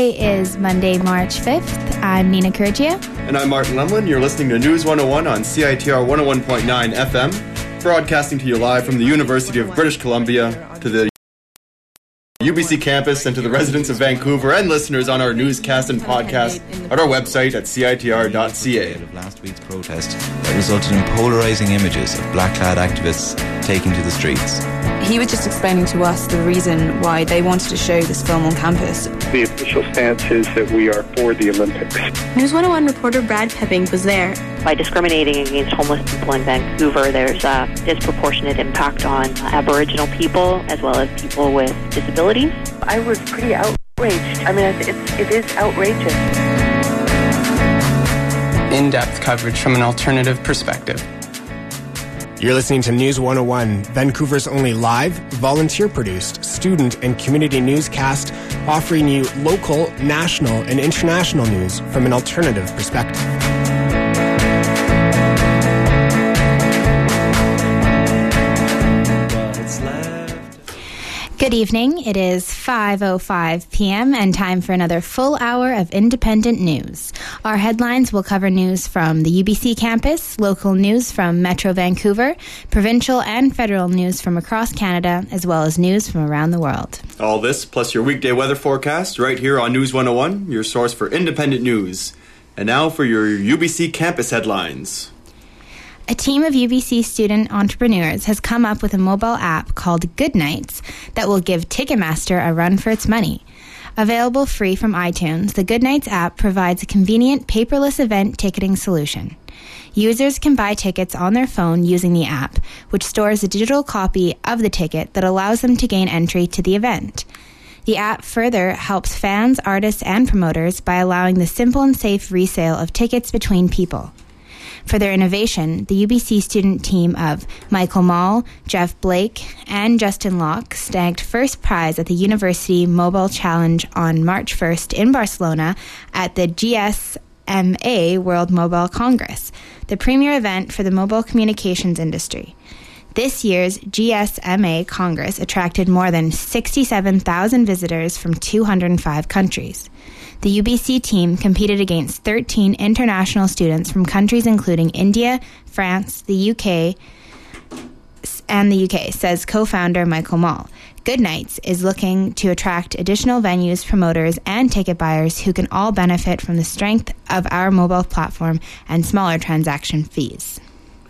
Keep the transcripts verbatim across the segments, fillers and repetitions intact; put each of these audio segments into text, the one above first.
Today is Monday, March fifth. I'm Nina Kurgia. And I'm Martin Lemlin. You're listening to News one oh one on C I T R one oh one point nine F M, broadcasting to you live from the University of British Columbia, to the U B C campus, and to the residents of Vancouver and listeners on our newscast and podcast at our website at C I T R dot C A. Of last week's protest that resulted in polarising images of black-clad activists taking to the streets. He was just explaining to us the reason why they wanted to show this film on campus. The official stance is that we are for the Olympics. News one oh one reporter Brad Pepping was there. By discriminating against homeless people in Vancouver, there's a disproportionate impact on Aboriginal people as well as people with disabilities. I was pretty outraged. I mean, it's, it is outrageous. In-depth coverage from an alternative perspective. You're listening to News one oh one, Vancouver's only live, volunteer-produced, student and community newscast, offering you local, national, and international news from an alternative perspective. Good evening. It is five oh five p.m. and time for another full hour of independent news. Our headlines will cover news from the U B C campus, local news from Metro Vancouver, provincial and federal news from across Canada, as well as news from around the world. All this plus your weekday weather forecast right here on News one oh one, your source for independent news. And now for your U B C campus headlines. A team of U B C student entrepreneurs has come up with a mobile app called Good Nights that will give Ticketmaster a run for its money. Available free from iTunes, the Good Nights app provides a convenient paperless event ticketing solution. Users can buy tickets on their phone using the app, which stores a digital copy of the ticket that allows them to gain entry to the event. The app further helps fans, artists, and promoters by allowing the simple and safe resale of tickets between people. For their innovation, the U B C student team of Michael Mall, Jeff Blake, and Justin Locke snagged first prize at the University Mobile Challenge on March first in Barcelona at the G S M A World Mobile Congress, the premier event for the mobile communications industry. This year's G S M A Congress attracted more than sixty-seven thousand visitors from two hundred five countries. The U B C team competed against thirteen international students from countries including India, France, the U K, and the U K, says co-founder Michael Mall. Good Nights is looking to attract additional venues, promoters, and ticket buyers who can all benefit from the strength of our mobile platform and smaller transaction fees.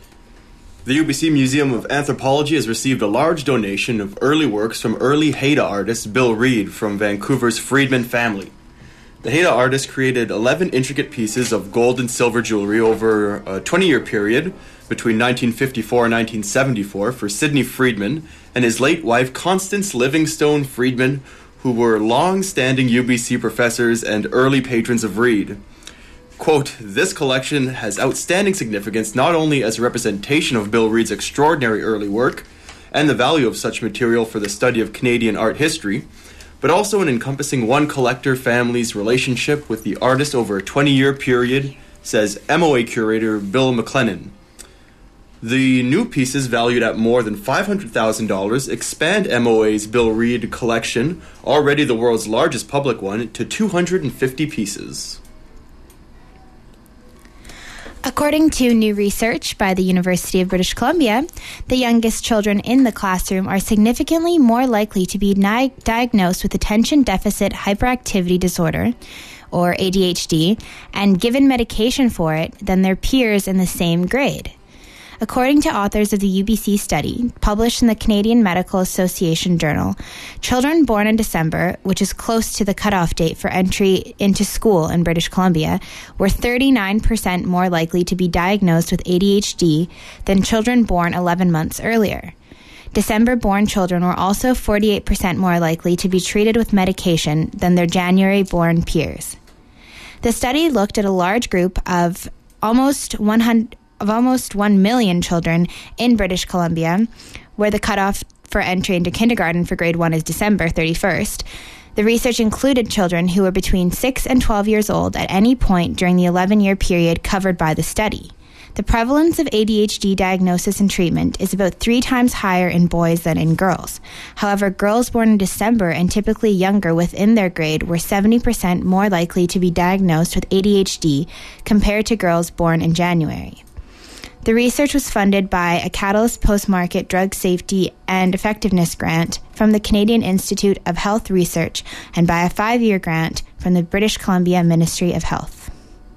The U B C Museum of Anthropology has received a large donation of early works from early Haida artist Bill Reid from Vancouver's Friedman family. The Haida artist created eleven intricate pieces of gold and silver jewelry over a twenty-year period between nineteen fifty-four and nineteen seventy-four for Sidney Friedman and his late wife Constance Livingstone Friedman, who were long-standing U B C professors and early patrons of Reid. Quote, "This collection has outstanding significance not only as a representation of Bill Reid's extraordinary early work and the value of such material for the study of Canadian art history, but also in encompassing one collector family's relationship with the artist over a twenty-year period," says M O A curator Bill McLennan. The new pieces, valued at more than five hundred thousand dollars, expand M O A's Bill Reid collection, already the world's largest public one, to two hundred fifty pieces. According to new research by the University of British Columbia, the youngest children in the classroom are significantly more likely to be ni- diagnosed with attention deficit hyperactivity disorder, or A D H D, and given medication for it than their peers in the same grade. According to authors of the U B C study, published in the Canadian Medical Association Journal, children born in December, which is close to the cutoff date for entry into school in British Columbia, were thirty-nine percent more likely to be diagnosed with A D H D than children born eleven months earlier. December-born children were also forty-eight percent more likely to be treated with medication than their January-born peers. The study looked at a large group of almost one hundred of almost one million children in British Columbia, where the cutoff for entry into kindergarten for grade one is December thirty-first. The research included children who were between six and twelve years old at any point during the eleven-year period covered by the study. The prevalence of A D H D diagnosis and treatment is about three times higher in boys than in girls. However, girls born in December and typically younger within their grade were seventy percent more likely to be diagnosed with A D H D compared to girls born in January. The research was funded by a Catalyst Post-Market Drug Safety and Effectiveness grant from the Canadian Institute of Health Research and by a five-year grant from the British Columbia Ministry of Health.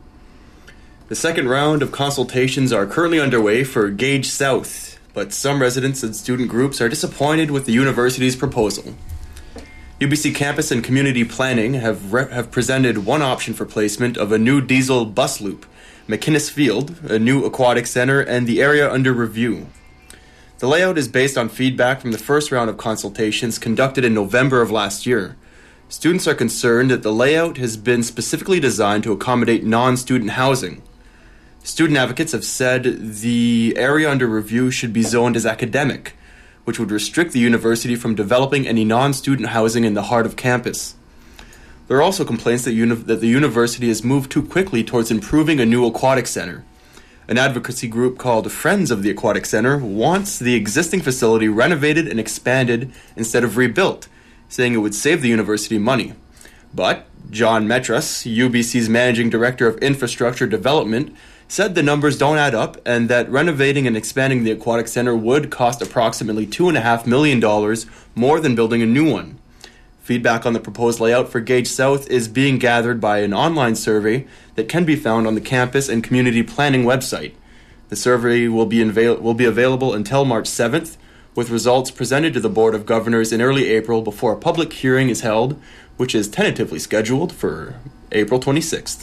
The second round of consultations are currently underway for Gage South, but some residents and student groups are disappointed with the university's proposal. U B C Campus and Community Planning have re- have presented one option for placement of a new diesel bus loop, McInnes Field, a new aquatic center, and the area under review. The layout is based on feedback from the first round of consultations conducted in November of last year. Students are concerned that the layout has been specifically designed to accommodate non-student housing. Student advocates have said the area under review should be zoned as academic, which would restrict the university from developing any non-student housing in the heart of campus. There are also complaints that, uni- that the university has moved too quickly towards improving a new aquatic center. An advocacy group called Friends of the Aquatic Center wants the existing facility renovated and expanded instead of rebuilt, saying it would save the university money. But John Metras, U B C's Managing Director of Infrastructure Development, said the numbers don't add up and that renovating and expanding the aquatic center would cost approximately two point five million dollars more than building a new one. Feedback on the proposed layout for Gage South is being gathered by an online survey that can be found on the Campus and Community Planning website. The survey will be, inva- will be available until March seventh, with results presented to the Board of Governors in early April before a public hearing is held, which is tentatively scheduled for April twenty-sixth.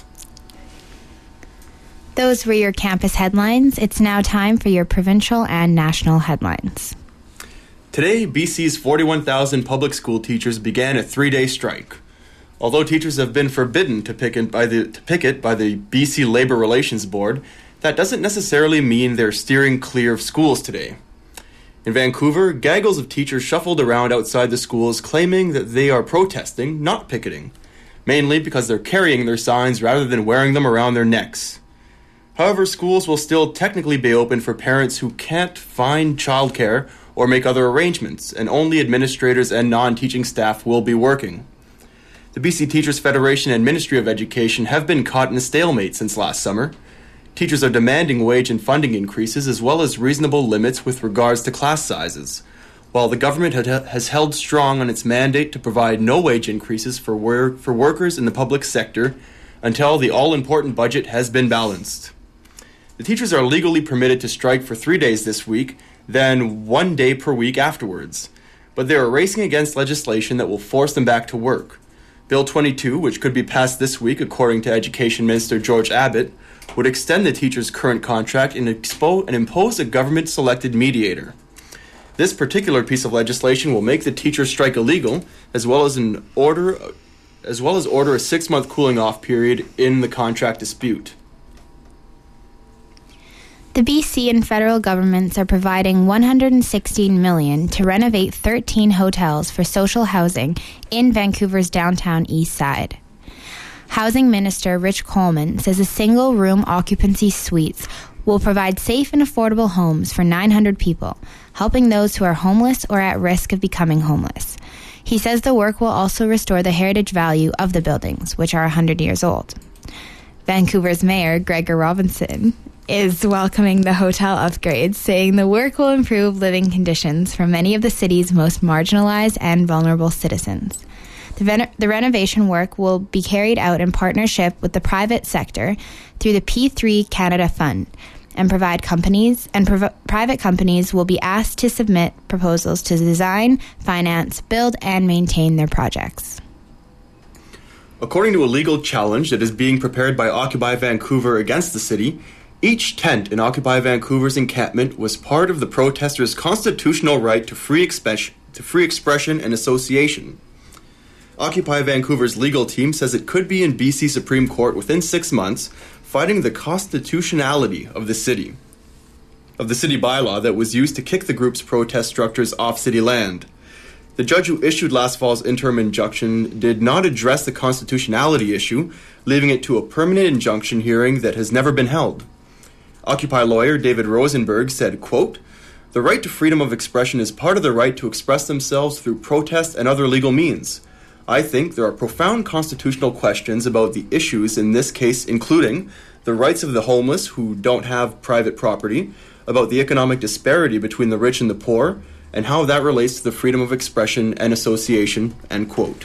Those were your campus headlines. It's now time for your provincial and national headlines. Today, B C's forty-one thousand public school teachers began a three-day strike. Although teachers have been forbidden to picket by the, to picket by the B C Labour Relations Board, that doesn't necessarily mean they're steering clear of schools today. In Vancouver, gaggles of teachers shuffled around outside the schools claiming that they are protesting, not picketing, mainly because they're carrying their signs rather than wearing them around their necks. However, schools will still technically be open for parents who can't find childcare or make other arrangements, and only administrators and non-teaching staff will be working. The B C Teachers Federation and Ministry of Education have been caught in a stalemate since last summer. Teachers are demanding wage and funding increases as well as reasonable limits with regards to class sizes, while the government had, has held strong on its mandate to provide no wage increases for, work, for workers in the public sector until the all-important budget has been balanced. The teachers are legally permitted to strike for three days this week, then one day per week afterwards. But they are racing against legislation that will force them back to work. Bill twenty-two, which could be passed this week according to Education Minister George Abbott, would extend the teachers' current contract and, expo- and impose a government-selected mediator. This particular piece of legislation will make the teachers' strike illegal, as well as an order, as well as order a six-month cooling-off period in the contract dispute. The B C and federal governments are providing one hundred sixteen million dollars to renovate thirteen hotels for social housing in Vancouver's downtown east side. Housing Minister Rich Coleman says a single-room occupancy suites will provide safe and affordable homes for nine hundred people, helping those who are homeless or at risk of becoming homeless. He says the work will also restore the heritage value of the buildings, which are one hundred years old. Vancouver's Mayor, Gregor Robinson, is welcoming the hotel upgrades, saying the work will improve living conditions for many of the city's most marginalized and vulnerable citizens. The, ven- the renovation work will be carried out in partnership with the private sector through the P three Canada Fund, and provide companies and prov- private companies will be asked to submit proposals to design, finance, build, and maintain their projects. According to a legal challenge that is being prepared by Occupy Vancouver against the city, each tent in Occupy Vancouver's encampment was part of the protesters' constitutional right to free, expe- to free expression and association. Occupy Vancouver's legal team says it could be in B C Supreme Court within six months, fighting the constitutionality of the city, of the city bylaw that was used to kick the group's protest structures off city land. The judge who issued last fall's interim injunction did not address the constitutionality issue, leaving it to a permanent injunction hearing that has never been held. Occupy lawyer David Rosenberg said, quote, "The right to freedom of expression is part of the right to express themselves through protest and other legal means. I think there are profound constitutional questions about the issues in this case, including the rights of the homeless who don't have private property, about the economic disparity between the rich and the poor, and how that relates to the freedom of expression and association," end quote.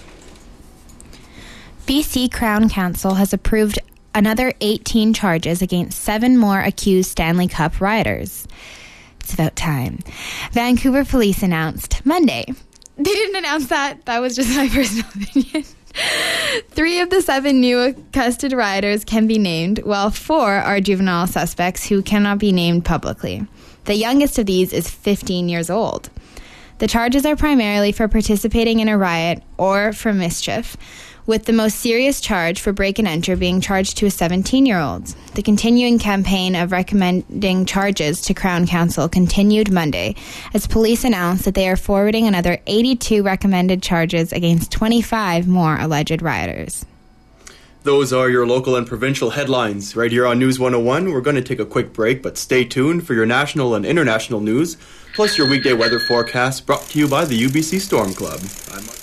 B C Crown Council has approved another eighteen charges against seven more accused Stanley Cup rioters. It's about time. Vancouver police announced Monday. They didn't announce that. That was just my personal opinion. Three of the seven new accosted rioters can be named, while four are juvenile suspects who cannot be named publicly. The youngest of these is fifteen years old. The charges are primarily for participating in a riot or for mischief, with the most serious charge for break and enter being charged to a seventeen-year-old. The continuing campaign of recommending charges to Crown Council continued Monday, as police announced that they are forwarding another eighty-two recommended charges against twenty-five more alleged rioters. Those are your local and provincial headlines. Right here on News one oh one, we're going to take a quick break, but stay tuned for your national and international news, plus your weekday weather forecast brought to you by the U B C Storm Club. I'm Mark.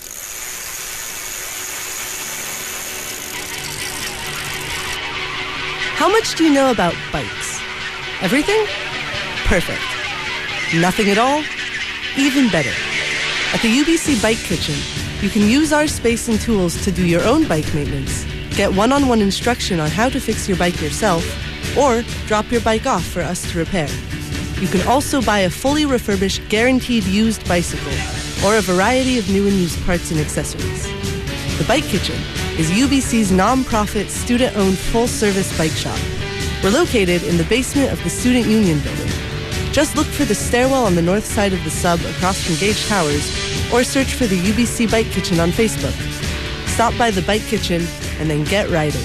How much do you know about bikes? Everything? Perfect. Nothing at all? Even better. At the U B C Bike Kitchen, you can use our space and tools to do your own bike maintenance, get one-on-one instruction on how to fix your bike yourself, or drop your bike off for us to repair. You can also buy a fully refurbished, guaranteed used bicycle, or a variety of new and used parts and accessories. The Bike Kitchen is U B C's non-profit, student-owned, full-service bike shop. We're located in the basement of the Student Union Building. Just look for the stairwell on the north side of the sub across from Gage Towers, or search for the U B C Bike Kitchen on Facebook. Stop by the Bike Kitchen and then get riding.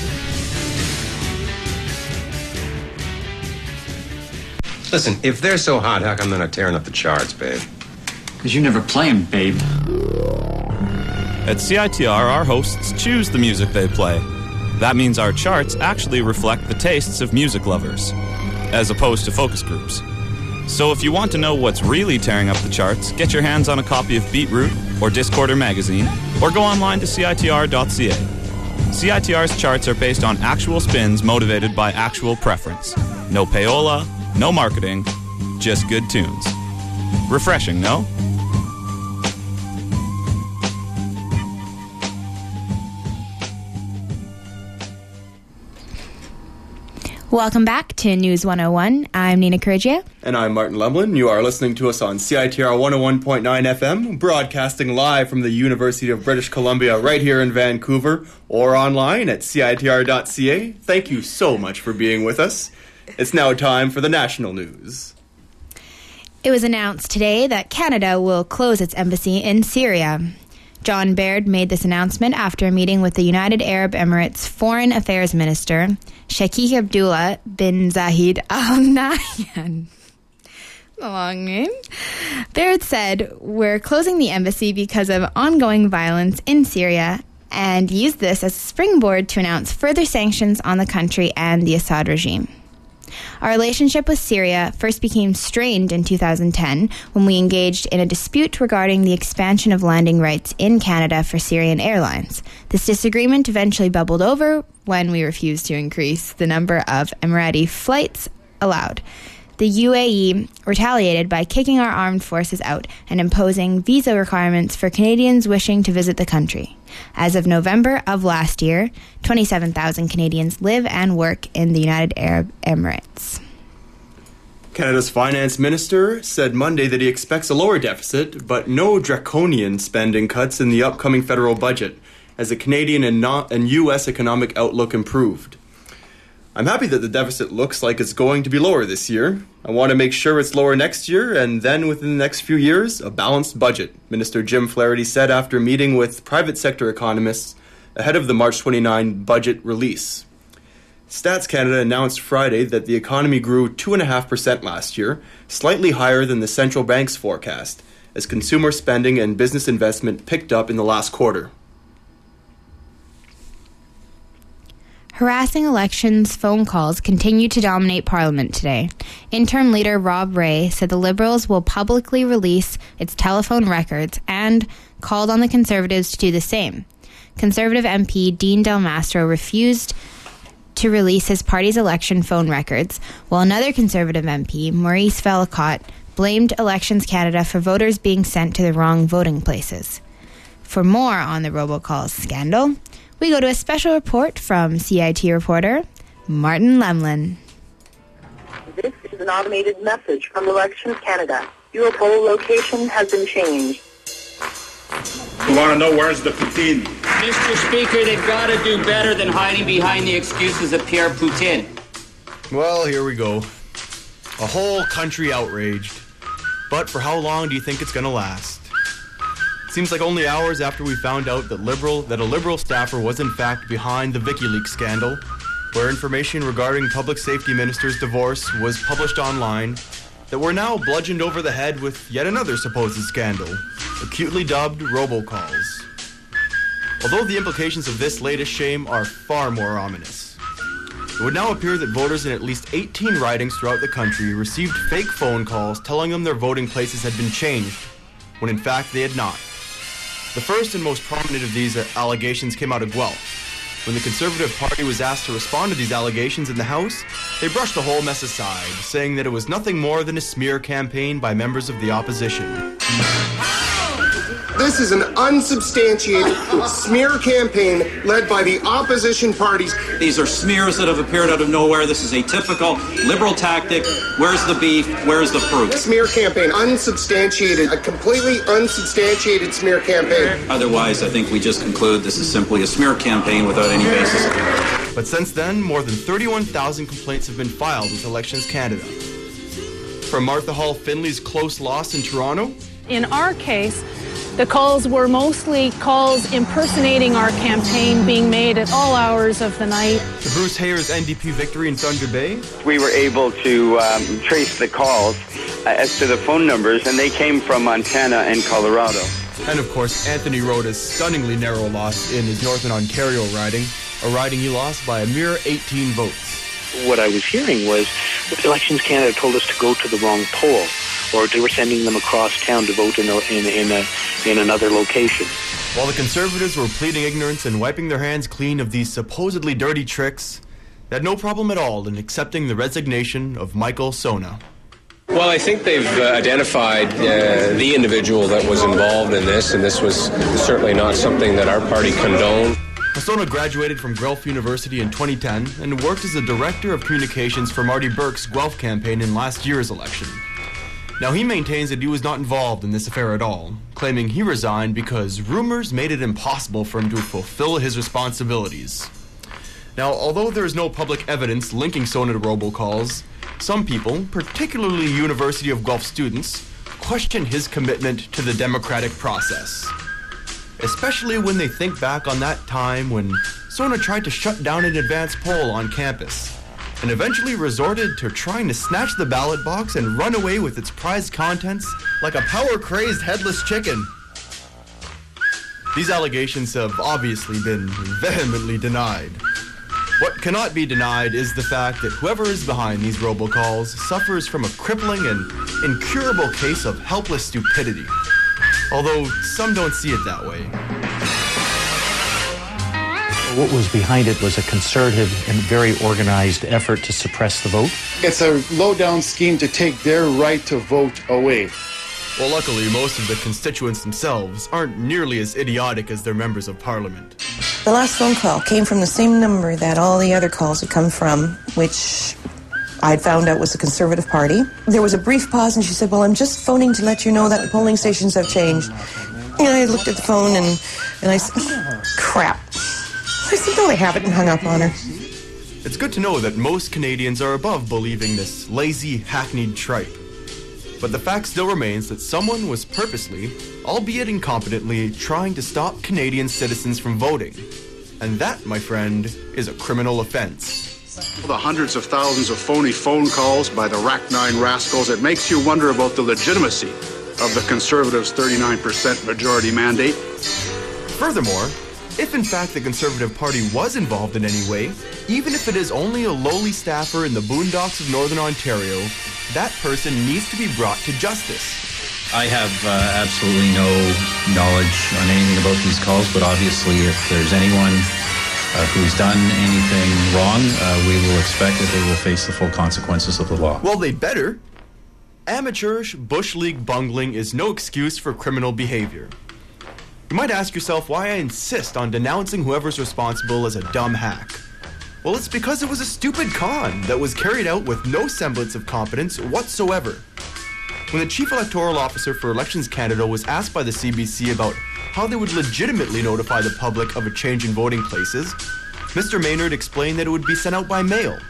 Listen, if they're so hot, how come they're not tearing up the charts, babe? Because you never play them, babe. At C I T R, our hosts choose the music they play. That means our charts actually reflect the tastes of music lovers, as opposed to focus groups. So if you want to know what's really tearing up the charts, get your hands on a copy of Beatroot or Discorder magazine, or go online to C I T R dot C A. C I T R's charts are based on actual spins motivated by actual preference. No payola, no marketing, just good tunes. Refreshing, no? Welcome back to News one oh one. I'm Nina Corrigia. And I'm Martin Lumlin. You are listening to us on C I T R one oh one point nine F M, broadcasting live from the University of British Columbia right here in Vancouver, or online at C I T R dot C A. Thank you so much for being with us. It's now time for the national news. It was announced today that Canada will close its embassy in Syria. John Baird made this announcement after a meeting with the United Arab Emirates Foreign Affairs Minister, Sheikh Abdullah bin Zayed Al Nahyan. A long name. Baird said, "We're closing the embassy because of ongoing violence in Syria," and used this as a springboard to announce further sanctions on the country and the Assad regime. Our relationship with Syria first became strained in two thousand ten when we engaged in a dispute regarding the expansion of landing rights in Canada for Syrian airlines. This disagreement eventually bubbled over when we refused to increase the number of Emirati flights allowed. The U A E retaliated by kicking our armed forces out and imposing visa requirements for Canadians wishing to visit the country. As of November of last year, twenty-seven thousand Canadians live and work in the United Arab Emirates. Canada's finance minister said Monday that he expects a lower deficit, but no draconian spending cuts in the upcoming federal budget, as the Canadian and, not, and U S economic outlook improved. I'm happy that the deficit looks like it's going to be lower this year. I want to make sure it's lower next year, and then within the next few years, a balanced budget, Minister Jim Flaherty said after meeting with private sector economists ahead of the March twenty-ninth budget release. Stats Canada announced Friday that the economy grew two point five percent last year, slightly higher than the central bank's forecast, as consumer spending and business investment picked up in the last quarter. Harassing elections phone calls continue to dominate Parliament today. Interim Leader Rob Ray said the Liberals will publicly release its telephone records and called on the Conservatives to do the same. Conservative M P Dean Del Mastro refused to release his party's election phone records, while another Conservative M P, Maurice Vellacott, blamed Elections Canada for voters being sent to the wrong voting places. For more on the robocalls scandal, we go to a special report from C I T reporter Martin Lemlin. This is an automated message from Elections Canada. Your poll location has been changed. You want to know where's the Putin? Mister Speaker, they've got to do better than hiding behind the excuses of Pierre Putin. Well, here we go. A whole country outraged. But for how long do you think it's going to last? Seems like only hours after we found out that liberal that a Liberal staffer was in fact behind the WikiLeaks scandal, where information regarding Public Safety Minister's divorce was published online, that we're now bludgeoned over the head with yet another supposed scandal, acutely dubbed robocalls. Although the implications of this latest shame are far more ominous. It would now appear that voters in at least eighteen ridings throughout the country received fake phone calls telling them their voting places had been changed, when in fact they had not. The first and most prominent of these allegations came out of Guelph. When the Conservative Party was asked to respond to these allegations in the House, they brushed the whole mess aside, saying that it was nothing more than a smear campaign by members of the opposition. This is an unsubstantiated smear campaign led by the opposition parties. These are smears that have appeared out of nowhere. This is a typical Liberal tactic. Where's the beef? Where's the proof? Smear campaign, unsubstantiated, a completely unsubstantiated smear campaign. Otherwise, I think we just conclude this is simply a smear campaign without any basis. But since then, more than thirty-one thousand complaints have been filed with Elections Canada. From Martha Hall Finley's close loss in Toronto. In our case, the calls were mostly calls impersonating our campaign being made at all hours of the night. To Bruce Hayer's N D P victory in Thunder Bay. We were able to um, trace the calls uh, as to the phone numbers, and they came from Montana and Colorado. And of course, Anthony Rota's stunningly narrow loss in his Northern Ontario riding, a riding he lost by a mere eighteen votes. What I was hearing was Elections Canada told us to go to the wrong poll, or they were sending them across town to vote in a, in, in, a, in another location. While the Conservatives were pleading ignorance and wiping their hands clean of these supposedly dirty tricks, they had no problem at all in accepting the resignation of Michael Sona. Well, I think they've uh, identified uh, the individual that was involved in this, and this was certainly not something that our party condoned. Sona graduated from Guelph University in twenty ten and worked as the Director of Communications for Marty Burke's Guelph campaign in last year's election. Now, he maintains that he was not involved in this affair at all, claiming he resigned because rumors made it impossible for him to fulfill his responsibilities. Now, although there is no public evidence linking Sona to robocalls, some people, particularly University of Guelph students, question his commitment to the democratic process. Especially when they think back on that time when Sona tried to shut down an advance poll on campus, and eventually resorted to trying to snatch the ballot box and run away with its prized contents like a power-crazed headless chicken. These allegations have obviously been vehemently denied. What cannot be denied is the fact that whoever is behind these robocalls suffers from a crippling and incurable case of helpless stupidity, although some don't see it that way. What was behind it was a concerted and very organized effort to suppress the vote. It's a low-down scheme to take their right to vote away. Well, luckily, most of the constituents themselves aren't nearly as idiotic as their members of parliament. The last phone call came from the same number that all the other calls had come from, which I'd found out was the Conservative Party. There was a brief pause, and she said, well, I'm just phoning to let you know that the polling stations have changed. And I looked at the phone, and, and I said, oh, crap. I said, no, they haven't, and hung up on her. It's good to know that most Canadians are above believing this lazy, hackneyed tripe. But the fact still remains that someone was purposely, albeit incompetently, trying to stop Canadian citizens from voting. And that, my friend, is a criminal offense. The hundreds of thousands of phony phone calls by the Rack nine rascals, it makes you wonder about the legitimacy of the Conservatives' thirty-nine percent majority mandate. Furthermore, If in fact the Conservative Party was involved in any way, even if it is only a lowly staffer in the boondocks of Northern Ontario, that person needs to be brought to justice. I have uh, absolutely no knowledge on anything about these calls, but obviously if there's anyone uh, who's done anything wrong, uh, we will expect that they will face the full consequences of the law. Well, they better. Amateurish Bush League bungling is no excuse for criminal behavior. You might ask yourself why I insist on denouncing whoever's responsible as a dumb hack. Well, it's because it was a stupid con that was carried out with no semblance of competence whatsoever. When the Chief Electoral Officer for Elections Canada was asked by the C B C about how they would legitimately notify the public of a change in voting places, Mister Maynard explained that it would be sent out by mail.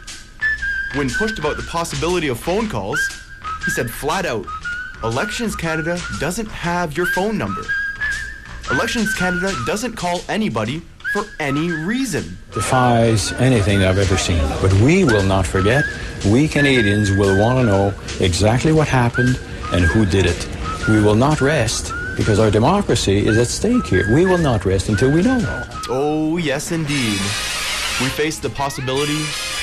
When pushed about the possibility of phone calls, he said flat out, Elections Canada doesn't have your phone number. Elections Canada doesn't call anybody for any reason. Defies anything I've ever seen. But we will not forget. We Canadians will want to know exactly what happened and who did it. We will not rest because our democracy is at stake here. We will not rest until we know. Oh, yes, indeed. We face the possibility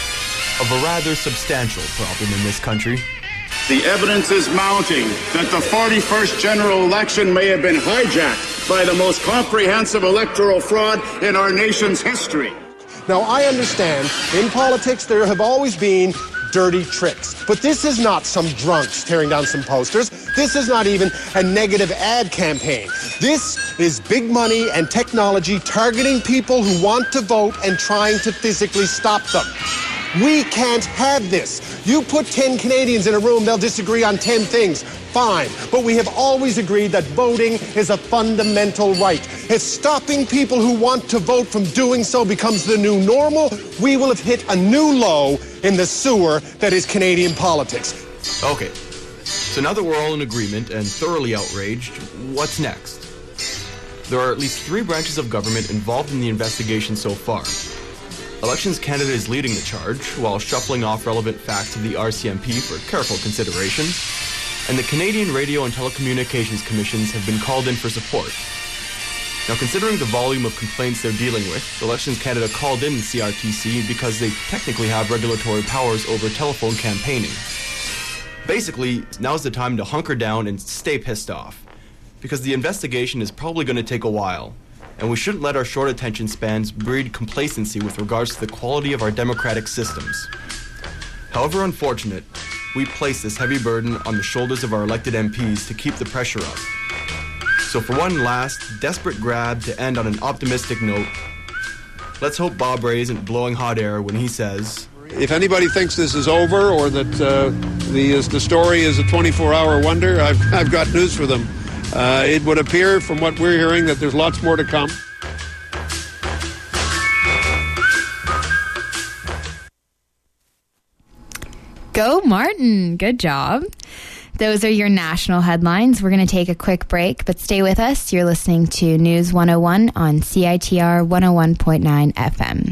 of a rather substantial problem in this country. The evidence is mounting that the forty-first general election may have been hijacked by the most comprehensive electoral fraud in our nation's history. Now, I understand in politics there have always been dirty tricks, but this is not some drunks tearing down some posters. This is not even a negative ad campaign. This is big money and technology targeting people who want to vote and trying to physically stop them. We can't have this. You put ten Canadians in a room, they'll disagree on ten things. Fine. But we have always agreed that voting is a fundamental right. If stopping people who want to vote from doing so becomes the new normal, we will have hit a new low in the sewer that is Canadian politics. Okay. So now that we're all in agreement and thoroughly outraged, what's next? There are at least three branches of government involved in the investigation so far. Elections Canada is leading the charge, while shuffling off relevant facts of the R C M P for careful consideration, and the Canadian Radio and Telecommunications Commissions have been called in for support. Now, considering the volume of complaints they're dealing with, Elections Canada called in the C R T C because they technically have regulatory powers over telephone campaigning. Basically, now's the time to hunker down and stay pissed off, because the investigation is probably going to take a while. And we shouldn't let our short attention spans breed complacency with regards to the quality of our democratic systems. However unfortunate, we place this heavy burden on the shoulders of our elected M Ps to keep the pressure up. So for one last, desperate grab to end on an optimistic note, let's hope Bob Rae isn't blowing hot air when he says, if anybody thinks this is over or that uh, the, the story is a twenty-four hour wonder, I've, I've got news for them. Uh, it would appear from what we're hearing that there's lots more to come. Go Martin! Good job. Those are your national headlines. We're going to take a quick break, but stay with us. You're listening to News one oh one on C I T R one oh one point nine F M.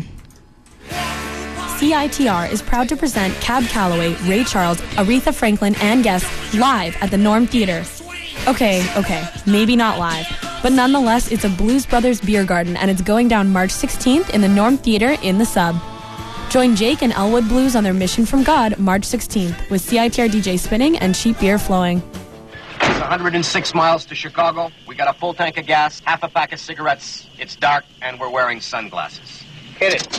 C I T R is proud to present Cab Calloway, Ray Charles, Aretha Franklin, and guests live at the Norm Theatre. Okay, okay, maybe not live, but nonetheless, it's a Blues Brothers beer garden, and it's going down March sixteenth in the Norm Theatre in the Sub. Join Jake and Elwood Blues on their mission from God March sixteenth with C I T R D J spinning and cheap beer flowing. It's one hundred six miles to Chicago. We got a full tank of gas, half a pack of cigarettes. It's dark, and we're wearing sunglasses. Hit it.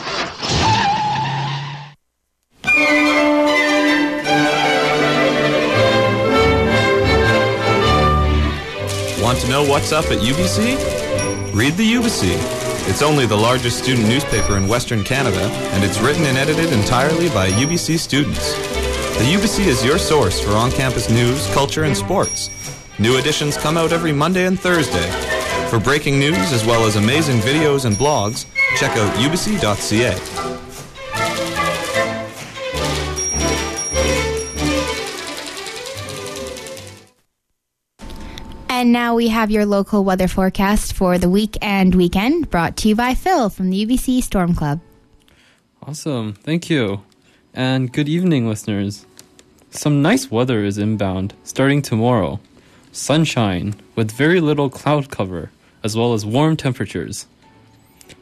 Want to know what's up at U B C? Read the U B C. It's only the largest student newspaper in Western Canada, and it's written and edited entirely by U B C students. The U B C is your source for on-campus news, culture, and sports. New editions come out every Monday and Thursday. For breaking news as well as amazing videos and blogs, check out u b c dot c a. And now we have your local weather forecast for the week and weekend, brought to you by Phil from the U B C Storm Club. Awesome. Thank you. And good evening, listeners. Some nice weather is inbound starting tomorrow. Sunshine with very little cloud cover, as well as warm temperatures.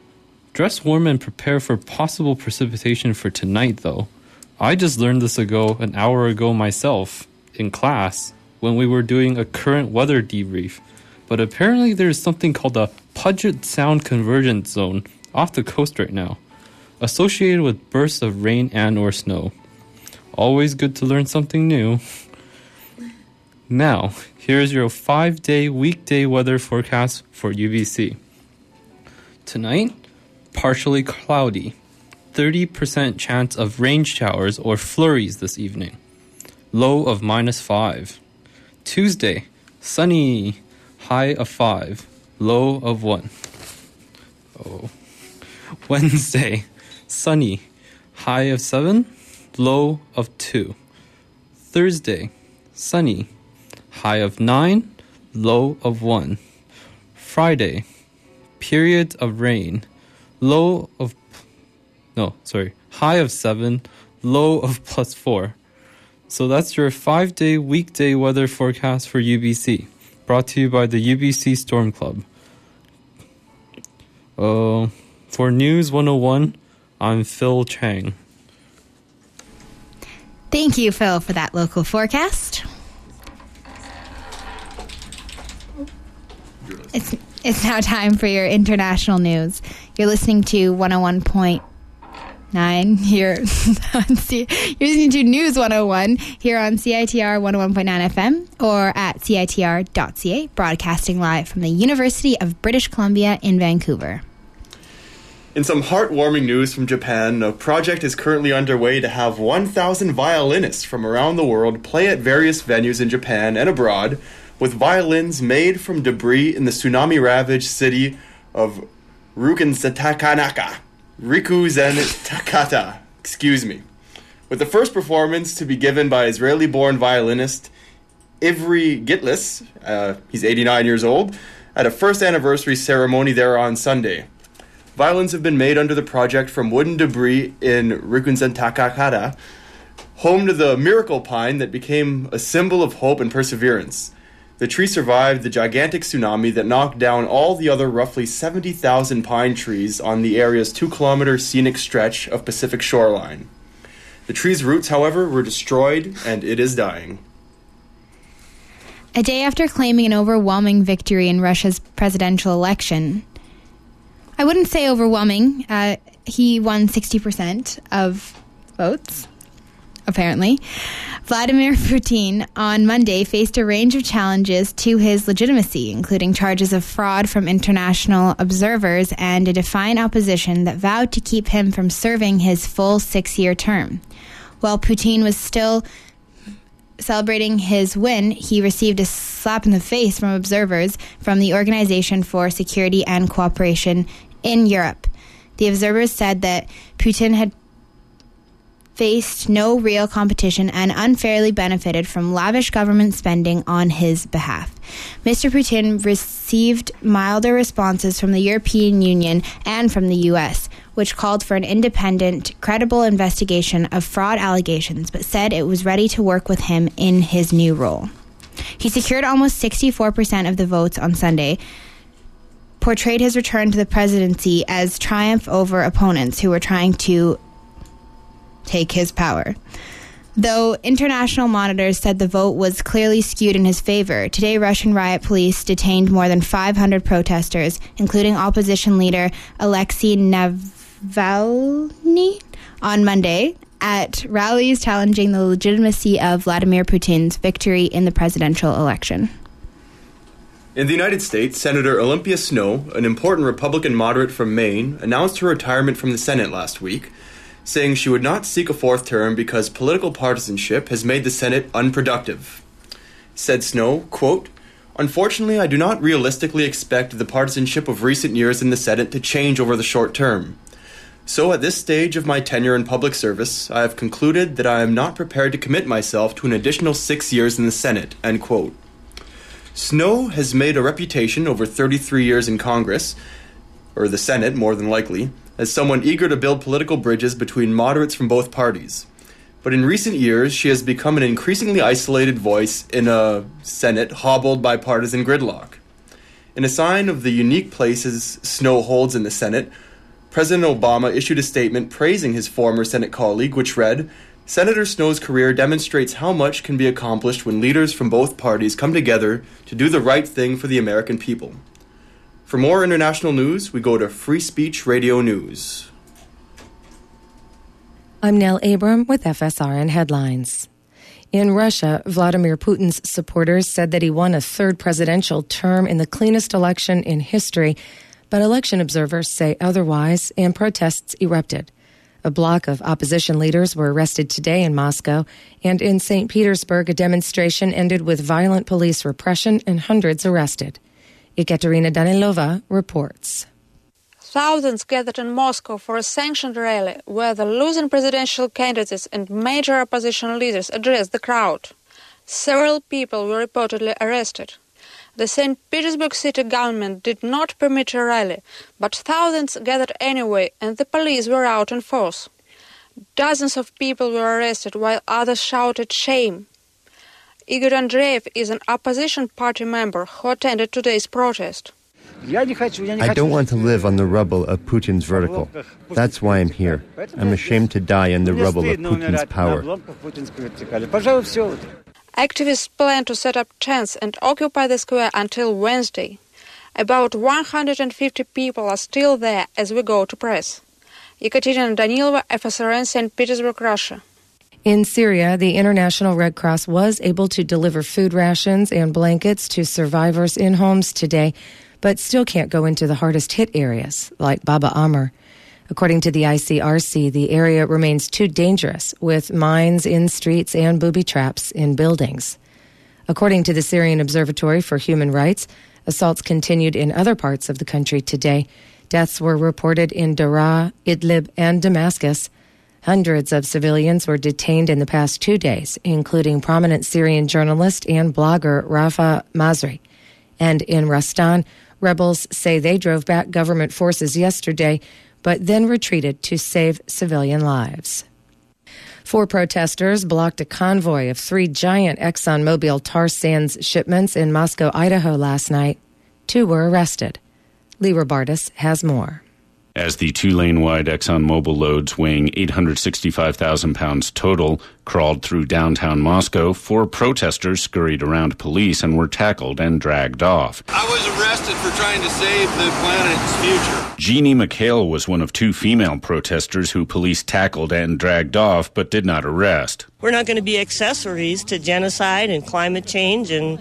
Dress warm and prepare for possible precipitation for tonight, though. I just learned this ago an hour ago myself in class when we were doing a current weather debrief. But apparently there's something called a Puget Sound Convergence Zone off the coast right now, associated with bursts of rain and or snow. Always good to learn something new. Now, here's your five-day weekday weather forecast for U B C. Tonight, partially cloudy. thirty percent chance of rain showers or flurries this evening. Low of minus five. Tuesday, sunny. High of five. Low of one. Oh. Wednesday, sunny. High of seven. Low of two. Thursday, sunny. High of nine. Low of one. Friday, period of rain. Low of... No, sorry. High of seven. Low of plus four. So that's your five-day weekday weather forecast for U B C. Brought to you by the U B C Storm Club. Uh, for News one oh one, I'm Phil Chang. Thank you, Phil, for that local forecast. It's it's now time for your international news. You're listening to one oh one point nine here on C- You're listening to News one oh one here on C I T R one oh one point nine F M or at C I T R dot C A, broadcasting live from the University of British Columbia in Vancouver. In some heartwarming news from Japan, a project is currently underway to have one thousand violinists from around the world play at various venues in Japan and abroad with violins made from debris in the tsunami-ravaged city of Rikuzen-Takata. Rikuzen-Takata, excuse me. With the first performance to be given by Israeli-born violinist Ivry Gitlis, uh, he's eighty-nine years old, at a first anniversary ceremony there on Sunday. Violins have been made under the project from wooden debris in Rikuzen-Takata, home to the miracle pine that became a symbol of hope and perseverance. The tree survived the gigantic tsunami that knocked down all the other roughly seventy thousand pine trees on the area's two-kilometer scenic stretch of Pacific shoreline. The tree's roots, however, were destroyed, and it is dying. A day after claiming an overwhelming victory in Russia's presidential election, I wouldn't say overwhelming. Uh, he won sixty percent of votes, apparently. Vladimir Putin on Monday faced a range of challenges to his legitimacy, including charges of fraud from international observers and a defiant opposition that vowed to keep him from serving his full six-year term. While Putin was still celebrating his win, he received a slap in the face from observers from the Organization for Security and Cooperation in Europe. The observers said that Putin had faced no real competition and unfairly benefited from lavish government spending on his behalf. Mister Putin received milder responses from the European Union and from the U S, which called for an independent, credible investigation of fraud allegations, but said it was ready to work with him in his new role. He secured almost sixty-four percent of the votes on Sunday, portrayed his return to the presidency as triumph over opponents who were trying to take his power. Though international monitors said the vote was clearly skewed in his favor, today Russian riot police detained more than five hundred protesters, including opposition leader Alexei Navalny, on Monday at rallies challenging the legitimacy of Vladimir Putin's victory in the presidential election. In the United States, Senator Olympia Snowe, an important Republican moderate from Maine, announced her retirement from the Senate last week, saying she would not seek a fourth term because political partisanship has made the Senate unproductive. Said Snowe, quote, "Unfortunately, I do not realistically expect the partisanship of recent years in the Senate to change over the short term. So at this stage of my tenure in public service, I have concluded that I am not prepared to commit myself to an additional six years in the Senate," end quote. Snowe has made a reputation over thirty-three years in Congress, or the Senate more than likely, as someone eager to build political bridges between moderates from both parties. But in recent years, she has become an increasingly isolated voice in a Senate hobbled by partisan gridlock. In a sign of the unique places Snowe holds in the Senate, President Obama issued a statement praising his former Senate colleague, which read, "Senator Snow's career demonstrates how much can be accomplished when leaders from both parties come together to do the right thing for the American people." For more international news, we go to Free Speech Radio News. I'm Nell Abram with F S R N Headlines. In Russia, Vladimir Putin's supporters said that he won a third presidential term in the cleanest election in history, but election observers say otherwise, and protests erupted. A block of opposition leaders were arrested today in Moscow, and in Saint Petersburg, a demonstration ended with violent police repression and hundreds arrested. Ekaterina Danilova reports. Thousands gathered in Moscow for a sanctioned rally where the losing presidential candidates and major opposition leaders addressed the crowd. Several people were reportedly arrested. The Saint Petersburg city government did not permit a rally, but thousands gathered anyway, and the police were out in force. Dozens of people were arrested while others shouted shame. Igor Andreev is an opposition party member who attended today's protest. I don't want to live on the rubble of Putin's vertical. That's why I'm here. I'm ashamed to die in the rubble of Putin's power. Activists plan to set up tents and occupy the square until Wednesday. About one hundred fifty people are still there as we go to press. Ekaterina Danilova, F S R N, Saint Petersburg, Russia. In Syria, the International Red Cross was able to deliver food rations and blankets to survivors in homes today, but still can't go into the hardest hit areas, like Baba Amr. According to the I C R C, the area remains too dangerous, with mines in streets and booby traps in buildings. According to the Syrian Observatory for Human Rights, assaults continued in other parts of the country today. Deaths were reported in Daraa, Idlib, and Damascus. Hundreds of civilians were detained in the past two days, including prominent Syrian journalist and blogger Rafa Masri. And in Rastan, rebels say they drove back government forces yesterday, but then retreated to save civilian lives. Four protesters blocked a convoy of three giant ExxonMobil tar sands shipments in Moscow, Idaho last night. Two were arrested. Lee Robartis has more. As the two-lane-wide ExxonMobil loads weighing eight hundred sixty-five thousand pounds total crawled through downtown Moscow, four protesters scurried around police and were tackled and dragged off. I was arrested for trying to save the planet's future. Jeannie McHale was one of two female protesters who police tackled and dragged off but did not arrest. We're not going to be accessories to genocide and climate change and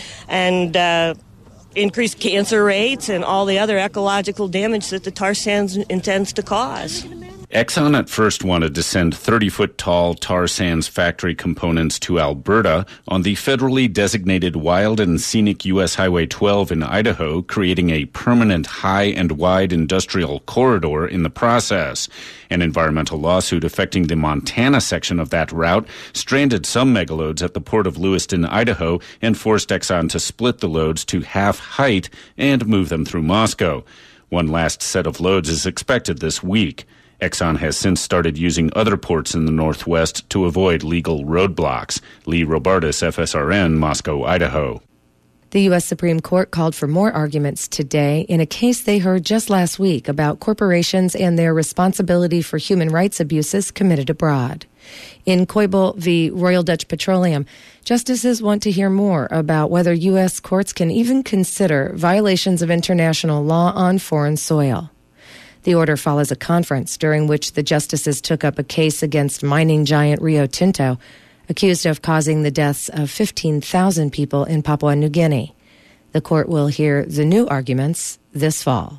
and uh increased cancer rates and all the other ecological damage that the tar sands intends to cause. Exxon at first wanted to send thirty-foot-tall tar sands factory components to Alberta on the federally designated Wild and Scenic U S Highway twelve in Idaho, creating a permanent high and wide industrial corridor in the process. An environmental lawsuit affecting the Montana section of that route stranded some megaloads at the port of Lewiston, Idaho, and forced Exxon to split the loads to half height and move them through Moscow. One last set of loads is expected this week. Exxon has since started using other ports in the Northwest to avoid legal roadblocks. Lee Robartis, F S R N, Moscow, Idaho. The U S Supreme Court called for more arguments today in a case they heard just last week about corporations and their responsibility for human rights abuses committed abroad. In Koibel v. Royal Dutch Petroleum, justices want to hear more about whether U S courts can even consider violations of international law on foreign soil. The order follows a conference during which the justices took up a case against mining giant Rio Tinto, accused of causing the deaths of fifteen thousand people in Papua New Guinea. The court will hear the new arguments this fall.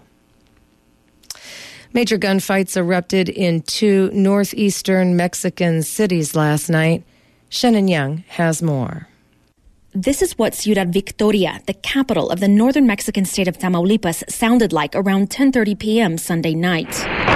Major gunfights erupted in two northeastern Mexican cities last night. Shannon Young has more. This is what Ciudad Victoria, the capital of the northern Mexican state of Tamaulipas, sounded like around ten thirty p.m. Sunday night.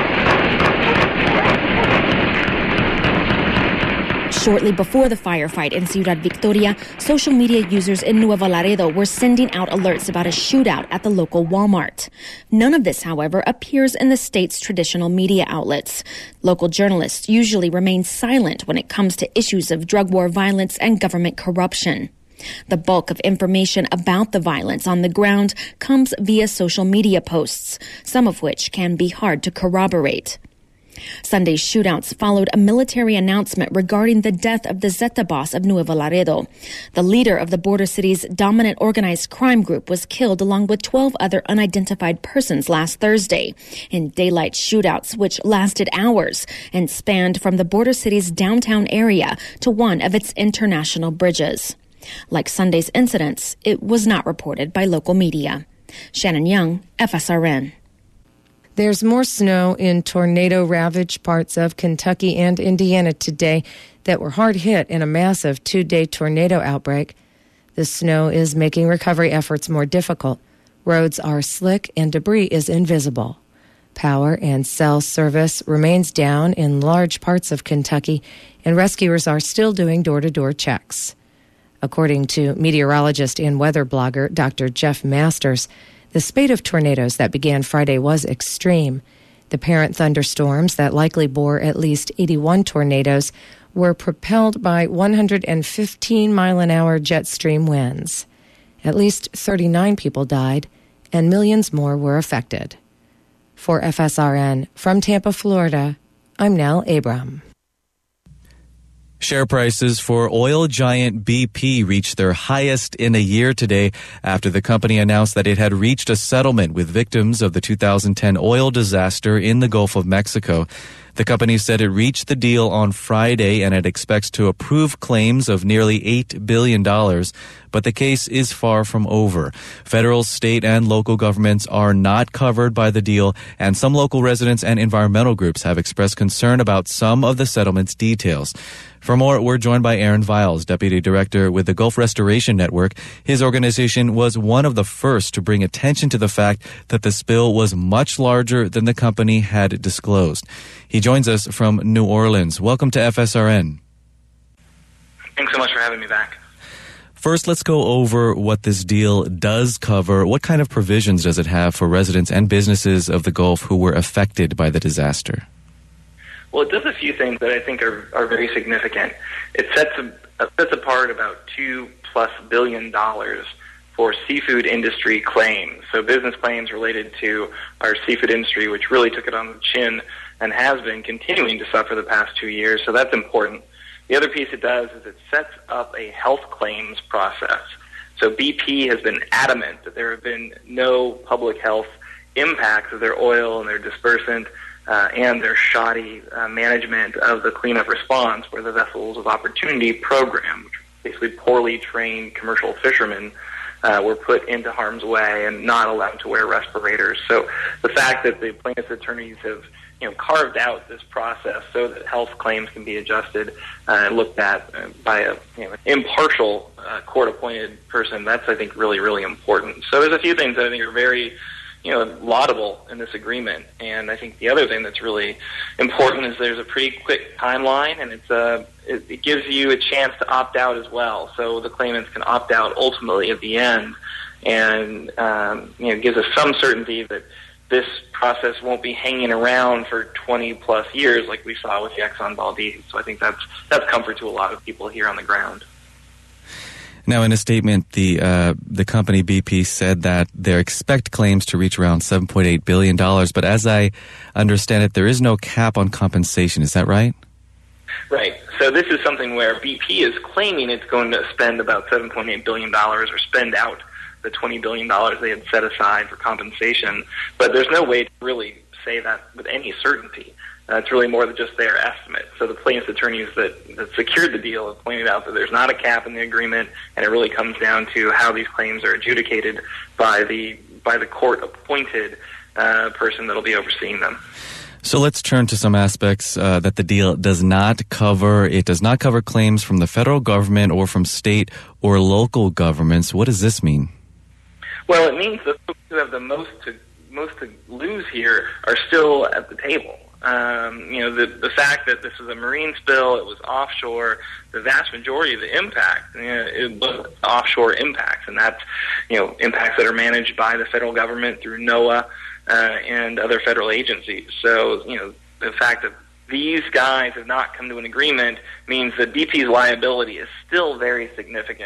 Shortly before the firefight in Ciudad Victoria, social media users in Nuevo Laredo were sending out alerts about a shootout at the local Walmart. None of this, however, appears in the state's traditional media outlets. Local journalists usually remain silent when it comes to issues of drug war violence and government corruption. The bulk of information about the violence on the ground comes via social media posts, some of which can be hard to corroborate. Sunday's shootouts followed a military announcement regarding the death of the Zeta boss of Nuevo Laredo. The leader of the border city's dominant organized crime group was killed along with twelve other unidentified persons last Thursday in daylight shootouts which lasted hours and spanned from the border city's downtown area to one of its international bridges. Like Sunday's incidents, it was not reported by local media. Shannon Young, F S R N. There's more snow in tornado-ravaged parts of Kentucky and Indiana today that were hard hit in a massive two-day tornado outbreak. The snow is making recovery efforts more difficult. Roads are slick and debris is invisible. Power and cell service remains down in large parts of Kentucky, and rescuers are still doing door-to-door checks. According to meteorologist and weather blogger Doctor Jeff Masters, the spate of tornadoes that began Friday was extreme. The parent thunderstorms that likely bore at least eighty-one tornadoes were propelled by one hundred fifteen mile an hour jet stream winds. At least thirty-nine people died, and millions more were affected. For F S R N, from Tampa, Florida, I'm Nell Abram. Share prices for oil giant B P reached their highest in a year today after the company announced that it had reached a settlement with victims of the two thousand ten oil disaster in the Gulf of Mexico. The company said it reached the deal on Friday and it expects to approve claims of nearly eight billion dollars, but the case is far from over. Federal, state, and local governments are not covered by the deal, and some local residents and environmental groups have expressed concern about some of the settlement's details. For more, we're joined by Aaron Viles, Deputy Director with the Gulf Restoration Network. His organization was one of the first to bring attention to the fact that the spill was much larger than the company had disclosed. He joins us from New Orleans. Welcome to F S R N. Thanks so much for having me back. First, let's go over what this deal does cover. What kind of provisions does it have for residents and businesses of the Gulf who were affected by the disaster? Well, it does a few things that I think are, are very significant. It sets a, sets apart about two plus billion dollars for seafood industry claims. So business claims related to our seafood industry, which really took it on the chin and has been continuing to suffer the past two years. So that's important. The other piece it does is it sets up a health claims process. So B P has been adamant that there have been no public health impacts of their oil and their dispersant uh, and their shoddy uh, management of the cleanup response, where the Vessels of Opportunity program, which basically poorly trained commercial fishermen, uh, were put into harm's way and not allowed to wear respirators. So the fact that the plaintiff's attorneys have you know, carved out this process so that health claims can be adjusted uh, and looked at uh, by a you know, impartial uh, court-appointed person, that's, I think, really, really important. So there's a few things that I think are very, you know, laudable in this agreement. And I think the other thing that's really important is there's a pretty quick timeline, and it's a, it, it gives you a chance to opt out as well. So the claimants can opt out ultimately at the end, and um, you know, gives us some certainty that this process won't be hanging around for twenty plus years like we saw with the Exxon Valdez. So I think that's that's comfort to a lot of people here on the ground. Now, in a statement, the uh, the company B P said that they expect claims to reach around seven point eight billion dollars. But as I understand it, there is no cap on compensation. Is that right? Right. So this is something where B P is claiming it's going to spend about seven point eight billion dollars or spend out the twenty billion dollars they had set aside for compensation, but there's no way to really say that with any certainty. Uh, it's really more than just their estimate. So the plaintiff's attorneys that, that secured the deal have pointed out that there's not a cap in the agreement, and it really comes down to how these claims are adjudicated by the by the court-appointed uh, person that will be overseeing them. So let's turn to some aspects uh, that the deal does not cover. It does not cover claims from the federal government or from state or local governments. What does this mean? Well, it means the folks who have the most to most to lose here are still at the table. Um, you know, the the fact that this was a marine spill, it was offshore. The vast majority of the impact, you know, it was offshore impacts, and that's you know impacts that are managed by the federal government through NOAA uh, and other federal agencies. So, you know, the fact that these guys have not come to an agreement means that B P's liability is still very significant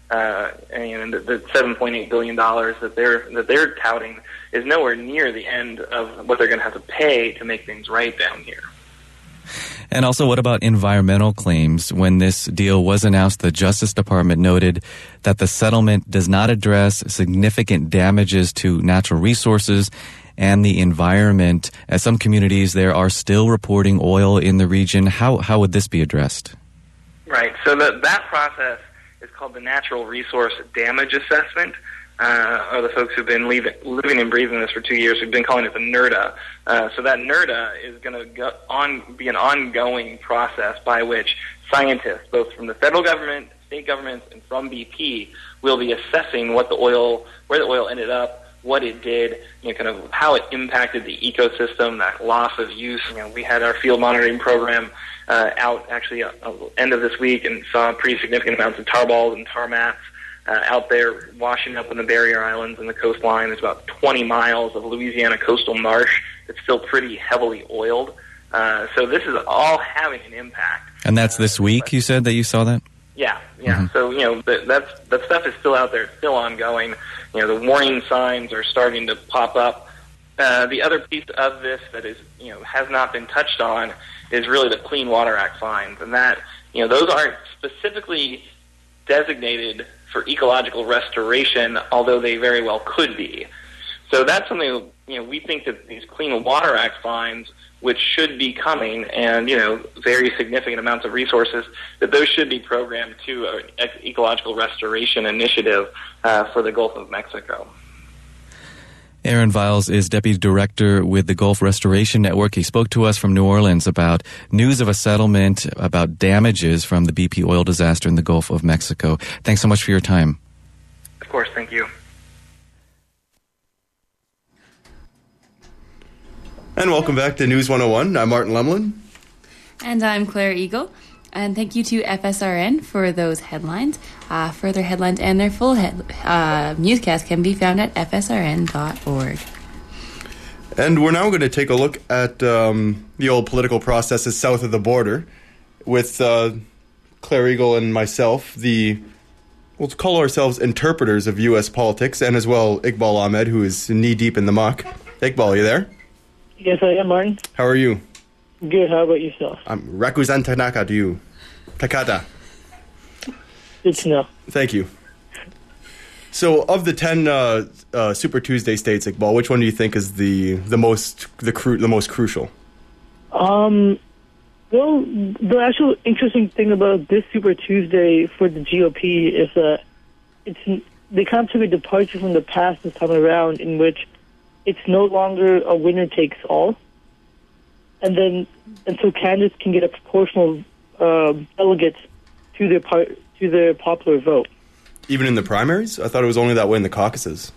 uh, and the, the seven point eight billion dollars that they're that they're touting is nowhere near the end of what they're going to have to pay to make things right down here. And also, what about environmental claims? When this deal was announced, the Justice Department noted that the settlement does not address significant damages to natural resources and the environment. As some communities there are still reporting oil in the region. How how would this be addressed? Right. So that that process is called the Natural Resource Damage Assessment. Uh, are the folks who've been leaving, living and breathing this for two years. We've been calling it the NERDA. Uh, so that NERDA is going to go on be an ongoing process by which scientists, both from the federal government, state governments, and from B P, will be assessing what the oil, where the oil ended up, what it did, you know, kind of how it impacted the ecosystem, that loss of use. You know, we had our field monitoring program uh, out actually at the end of this week and saw pretty significant amounts of tar balls and tar mats Uh, out there washing up in the barrier islands and the coastline. There's about twenty miles of Louisiana coastal marsh that's still pretty heavily oiled. Uh, so this is all having an impact. And that's this week, you said that you saw that? Yeah, yeah. Mm-hmm. So, you know, that, that's, that stuff is still out there. It's still ongoing. You know, the warning signs are starting to pop up. Uh, the other piece of this that is, you know, has not been touched on is really the Clean Water Act fines. And that, you know, those aren't specifically designated for ecological restoration, although they very well could be. So that's something, you know, we think that these Clean Water Act fines, which should be coming, and, you know, very significant amounts of resources, that those should be programmed to an ecological restoration initiative uh, for the Gulf of Mexico. Aaron Viles is Deputy Director with the Gulf Restoration Network. He spoke to us from New Orleans about news of a settlement about damages from the B P oil disaster in the Gulf of Mexico. Thanks so much for your time. Of course, thank you. And welcome back to News one oh one. I'm Martin Lemlin. And I'm Claire Eagle. And thank you to F S R N for those headlines. Uh, further headlines and their full head, uh, newscast can be found at f s r n dot org. And we're now going to take a look at um, the old political processes south of the border with uh, Claire Eagle and myself, the, we'll call ourselves interpreters of U S politics, and as well Iqbal Ahmed, who is knee-deep in the muck. Iqbal, you there? Yes, I am, Martin. How are you? Good. How about yourself? I'm Rakuzan Tanaka to you. Takata. Good to know. Thank you. So, of the ten uh, uh, Super Tuesday states, Iqbal, which one do you think is the the most the cru- the most crucial? Um, well, the actual interesting thing about this Super Tuesday for the G O P is that it's they kind of took a departure from the past this time around, in which it's no longer a winner takes all. And then, and so candidates can get a proportional uh, delegates to their par- to their popular vote. Even in the primaries? I thought it was only that way in the caucuses.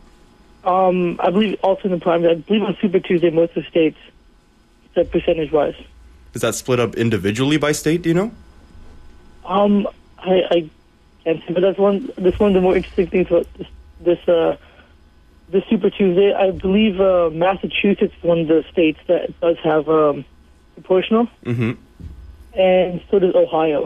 Um, I believe also in the primaries. I believe on Super Tuesday, most of the states, that percentage-wise. Is that split up individually by state? Do you know? Um, I, I can't say, but that's one. That's one of the more interesting things about this. This uh, This Super Tuesday, I believe uh, Massachusetts is one of the states that does have um, proportional, mm-hmm. and so does Ohio.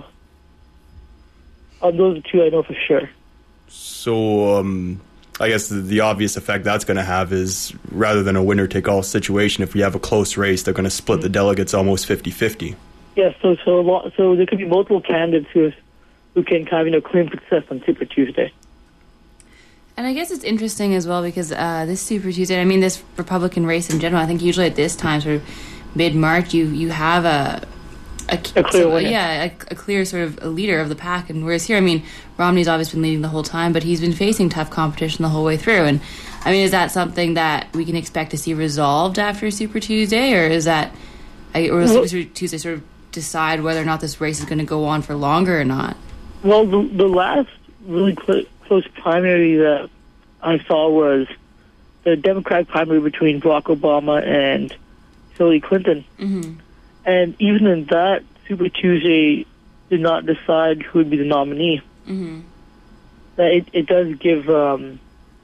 Um, those are two I know for sure. So, um, I guess the, the obvious effect that's going to have is, rather than a winner-take-all situation, if we have a close race, they're going to split mm-hmm. the delegates almost fifty-fifty. Yeah, so so, a lot, so there could be multiple candidates who who can kind of, you know, claim success on Super Tuesday. And I guess it's interesting as well because uh, this Super Tuesday, I mean, this Republican race in general, I think usually at this time, sort of mid-March, you, you have a... A, a clear winner. Yeah, a, a clear sort of a leader of the pack. And whereas here, I mean, Romney's always been leading the whole time, but he's been facing tough competition the whole way through. And, I mean, is that something that we can expect to see resolved after Super Tuesday? Or is that... Or will well, Super Tuesday sort of decide whether or not this race is going to go on for longer or not? Well, the, the last really cl- close primary that I saw was the Democratic primary between Barack Obama and Hillary Clinton. Mm-hmm. And even in that, Super Tuesday did not decide who would be the nominee. Mm-hmm. That it, it does give, um,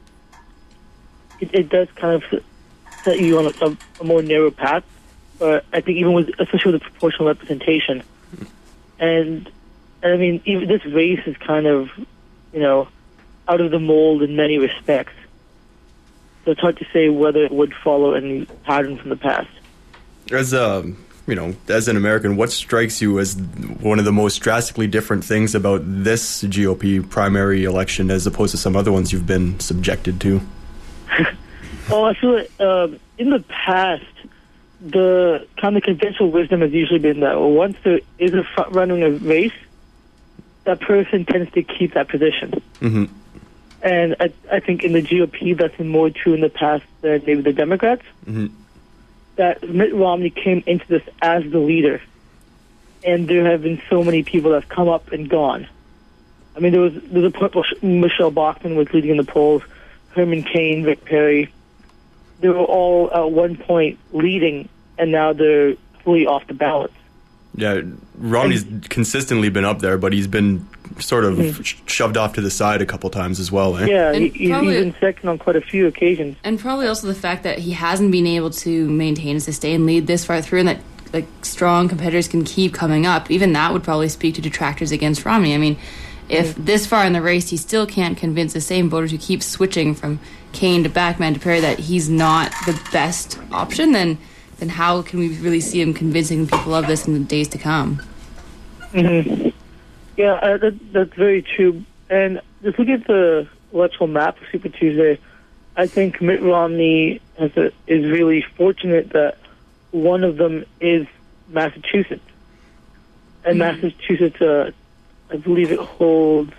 it, it does kind of set you on a, a more narrow path. But I think even with, especially with the proportional representation, and, and I mean, even this race is kind of you know, out of the mold in many respects. So it's hard to say whether it would follow any pattern from the past. As a, you know, as an American, what strikes you as one of the most drastically different things about this G O P primary election as opposed to some other ones you've been subjected to? Well, I feel like um, in the past, the kind of conventional wisdom has usually been that well, once there is a front running a race, that person tends to keep that position. Mm-hmm. And I, I think in the G O P, that's been more true in the past than maybe the Democrats. Mm-hmm. That Mitt Romney came into this as the leader, and there have been so many people that have come up and gone. I mean, there was there was a point where Michelle Bachmann was leading in the polls, Herman Cain, Rick Perry. They were all at one point leading, and now they're fully off the ballot. Yeah, Romney's and, consistently been up there, but he's been sort of mm-hmm. sh- shoved off to the side a couple times as well. Eh? Yeah, he, he's probably, been second on quite a few occasions. And probably also the fact that he hasn't been able to maintain a sustained lead this far through, and that like strong competitors can keep coming up. Even that would probably speak to detractors against Romney. I mean, if mm-hmm. this far in the race he still can't convince the same voters who keep switching from Cain to Bachmann to Perry that he's not the best option, then then how can we really see him convincing people of this in the days to come? Mm-hmm. Yeah, uh, that, that's very true. And just look at the electoral map of Super Tuesday. I think Mitt Romney has a, is really fortunate that one of them is Massachusetts. And mm-hmm. Massachusetts, uh, I believe it holds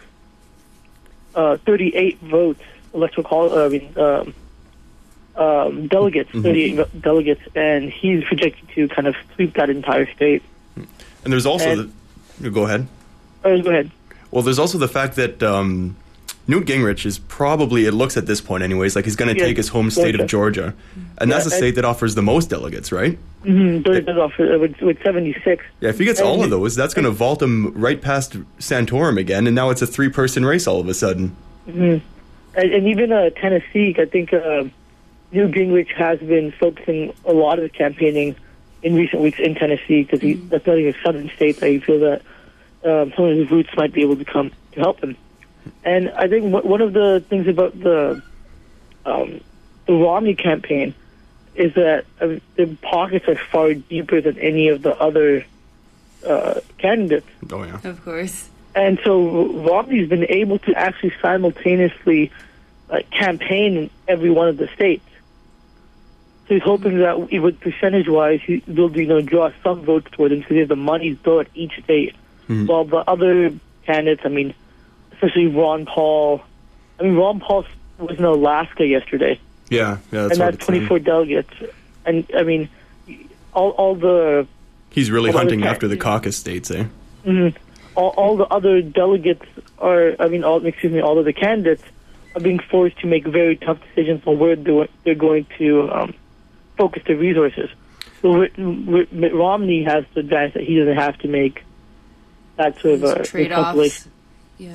uh, thirty-eight votes, electoral call, uh, I mean, um, um, delegates, mm-hmm. thirty-eight delegates, and he's projected to kind of sweep that entire state. And there's also and, the... Go ahead. Oh, go ahead. Well, there's also the fact that um, Newt Gingrich is probably, it looks at this point anyways, like he's going to yeah, take his home state Georgia. of Georgia. And yeah, that's the state that offers the most delegates, right? Mm-hmm. Georgia does offer, uh, with, with seventy-six. Yeah, if he gets and all of those, that's going to vault him right past Santorum again, and now it's a three-person race all of a sudden. Mm-hmm. And, and even uh, Tennessee, I think uh, Newt Gingrich has been focusing a lot of his campaigning in recent weeks in Tennessee, because mm-hmm. that's not even a southern state that you feel that um, some of his roots might be able to come to help him. And I think w- one of the things about the um, the Romney campaign is that uh, the pockets are far deeper than any of the other uh, candidates. Oh, yeah. Of course. And so Romney's been able to actually simultaneously uh, campaign in every one of the states. So he's hoping that with percentage-wise, he will, you know, draw some votes toward him because he has the money to go at each state. Mm-hmm. While the other candidates, I mean, especially Ron Paul, I mean, Ron Paul was in Alaska yesterday. Yeah, yeah, that's and that's twenty-four saying. Delegates. And, I mean, all all the... He's really hunting after the caucus states, eh? Mm-hmm. All, all the other delegates are, I mean, all, excuse me, all of the candidates are being forced to make very tough decisions on where they're going to um, focus their resources. So Mitt Romney has the advantage that he doesn't have to make that sort of a trade-offs. Yeah.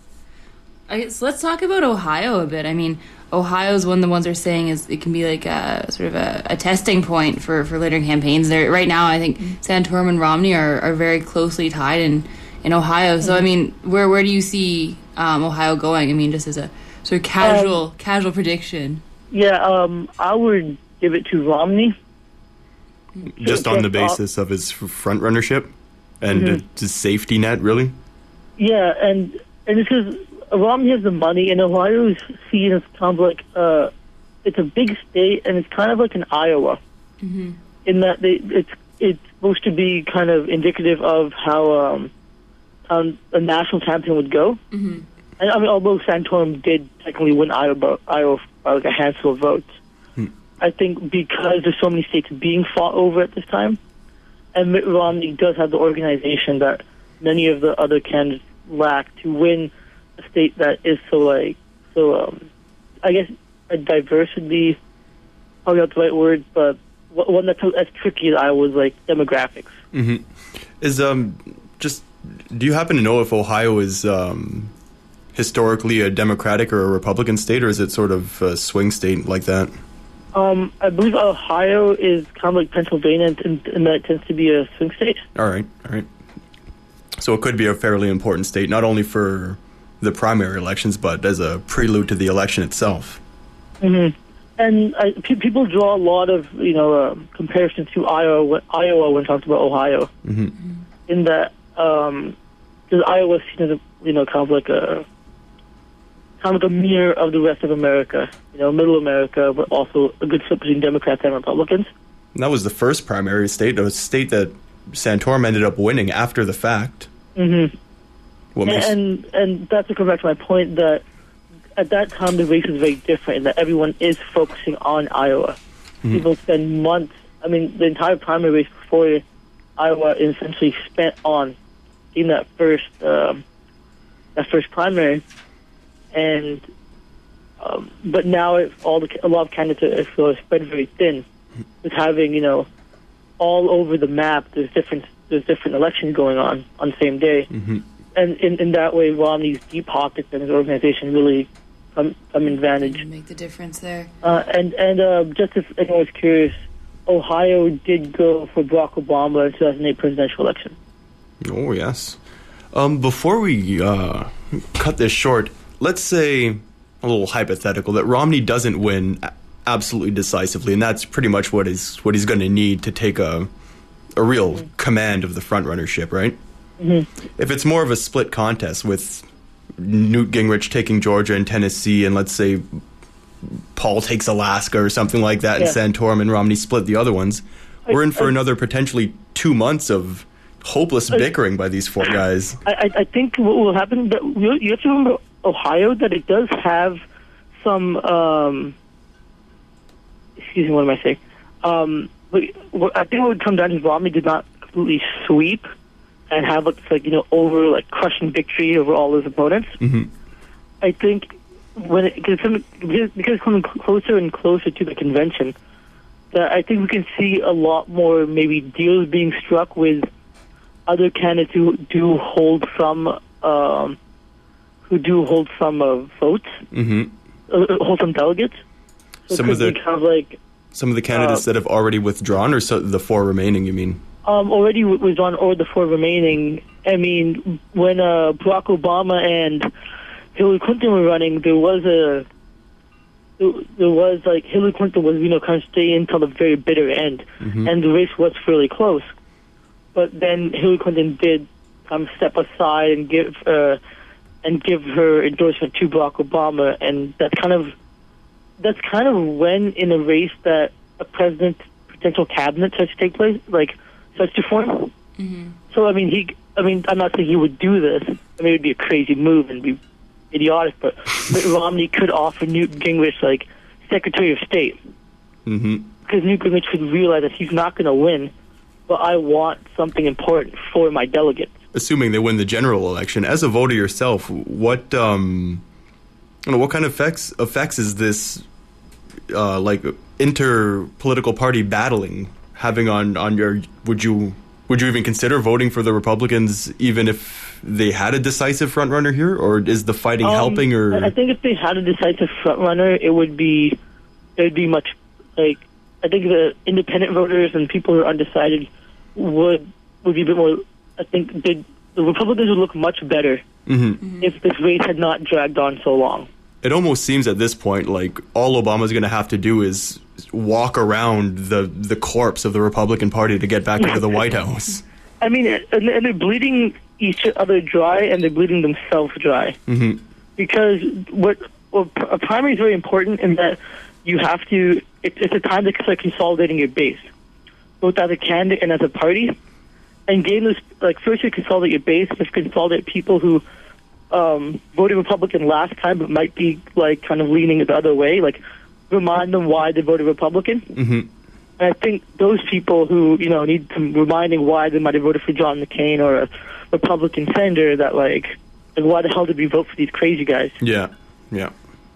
I guess let's talk about Ohio a bit. I mean, Ohio's one of the ones they're saying is it can be like a sort of a, a testing point for, for later campaigns. There right now, I think Santorum and Romney are, are very closely tied in, in Ohio. So I mean, where where do you see um, Ohio going? I mean, just as a sort of casual um, casual prediction. Yeah, um, I would give it to Romney. Just on the basis of his front runnership and mm-hmm. his safety net, really. Yeah, and and it's because Romney has the money, and Ohio is seen as kind of like uh, it's a big state, and it's kind of like an Iowa, mm-hmm. in that they, it's it's supposed to be kind of indicative of how um, how a national campaign would go. Mm-hmm. And I mean, although Santorum did technically win Iowa, Iowa by like a handful of votes, hmm. I think because there's so many states being fought over at this time, and Mitt Romney does have the organization that many of the other candidates lack to win a state that is so like so um, I guess a diversity, probably not the right word, but one that's as tricky as Iowa's like demographics. Mm-hmm. Is um just do you happen to know if Ohio is um, historically a Democratic or a Republican state, or is it sort of a swing state like that? Um, I believe Ohio is kind of like Pennsylvania, and, and that tends to be a swing state. All right, all right. So it could be a fairly important state, not only for the primary elections, but as a prelude to the election itself. Mm-hmm. And I, pe- people draw a lot of, you know, uh, comparisons to Iowa, Iowa when talking about Ohio. Mm-hmm. In that, um, because Iowa is seen as, a, you know, kind of like a kind of like a mirror of the rest of America, you know, middle America, but also a good split between Democrats and Republicans. And that was the first primary state, a state that Santorum ended up winning after the fact. Mm-hmm. What and, makes- and and that's to come back to my point that at that time the race is very different, and that everyone is focusing on Iowa. Mhm. People spend months. I mean, the entire primary race before Iowa is essentially spent on in that first um, that first primary, and um, but now it, all the a lot of candidates are spread very thin, with having you know all over the map. There's different there's different elections going on on the same day. Mm-hmm. And in, in that way, Romney's deep pockets and his organization really come, come in advantage. Make the difference there. Uh, and and uh, just if anyone was curious, Ohio did go for Barack Obama in the two thousand eight presidential election. Oh, yes. Um, before we uh, cut this short, let's say, a little hypothetical, that Romney doesn't win absolutely decisively, and that's pretty much what is what he's going to need to take a, a real mm-hmm. command of the front-runnership, right? Mm-hmm. If it's more of a split contest with Newt Gingrich taking Georgia and Tennessee, and let's say Paul takes Alaska or something like that, Yeah. and Santorum and Romney split the other ones, we're in for I- another potentially two months of hopeless I- bickering by these four guys. I, I, I think what will happen, but you, you have to remember Ohio, that it does have some, um, excuse me, what am I saying? Um, but, what, I think what would come down to is Romney did not completely sweep and have like, like you know over like crushing victory over all his opponents. Mm-hmm. I think when it because because it's coming closer and closer to the convention, that I think we can see a lot more maybe deals being struck with other candidates who do hold some um, who do hold some uh, votes, Mm-hmm. uh, hold some delegates. So Some it of could the be kind of like some of the candidates uh, that have already withdrawn, or so, the four remaining, you mean? Um, already w- was on or the four remaining. I mean, when uh, Barack Obama and Hillary Clinton were running, there was a there, there was like Hillary Clinton was you know kind of staying until the very bitter end, Mhm. and the race was fairly close. But then Hillary Clinton did um, step aside and give uh, and give her endorsement to Barack Obama, and that's kind of that's kind of when in a race that a president potential cabinet starts to take place, like. starts to form. Mm-hmm. So I mean, he. I mean, I'm not saying he would do this. I mean, it would be a crazy move and be idiotic. But Mitt Romney could offer Newt Gingrich like Secretary of State, Mm-hmm. because Newt Gingrich would realize that he's not going to win, but I want something important for my delegates. Assuming they win the general election, as a voter yourself, what um, you know, what kind of effects effects is this uh, like inter-political party battling having on, on your? Would you would you even consider voting for the Republicans even if they had a decisive front runner here, or is the fighting Um, helping? Or I I think if they had a decisive front runner, it would be it would be much like I think the independent voters and people who are undecided would would be a bit more. I think the the Republicans would look much better Mhm. if this race had not dragged on so long. It almost seems at this point like all Obama's going to have to do is walk around the the corpse of the Republican Party to get back into the White House. I mean, and, and they're bleeding each other dry, and they're bleeding themselves dry. Mm-hmm. Because what well, a primary is very important in that you have to. It, it's a time to start consolidating your base, both as a candidate and as a party. And getting this, like, first you consolidate your base, just consolidate people who um, voted Republican last time, but might be like kind of leaning the other way. Like, remind them why they voted Republican. Mm-hmm. And I think those people who, you know, need some reminding why they might have voted for John McCain or a Republican senator, that, like, like why the hell did we vote for these crazy guys? Yeah, yeah.